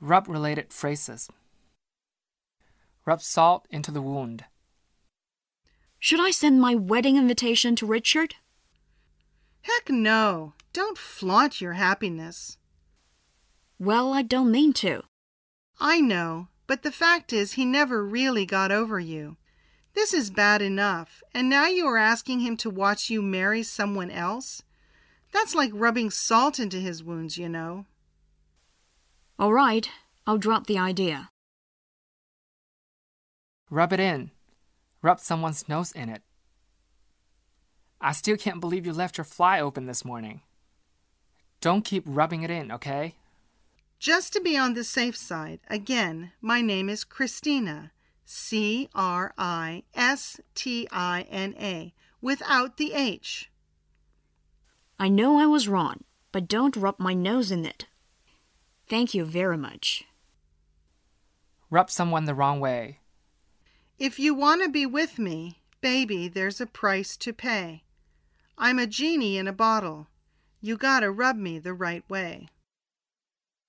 Rub-related phrases. Rub salt into the wound. Should I send my wedding invitation to Richard? Heck no. Don't flaunt your happiness. Well, I don't mean to. I know, but the fact is he never really got over you. This is bad enough, and now you are asking him to watch you marry someone else? That's like rubbing salt into his wounds, you know. All right, I'll drop the idea. Rub it in. Rub someone's nose in it. I still can't believe you left your fly open this morning. Don't keep rubbing it in, okay? Just to be on the safe side, again, my name is Christina. Christina, without the H. I know I was wrong, but don't rub my nose in it. Thank you very much. Rub someone the wrong way. If you want to be with me, baby, there's a price to pay. I'm a genie in a bottle. You gotta rub me the right way.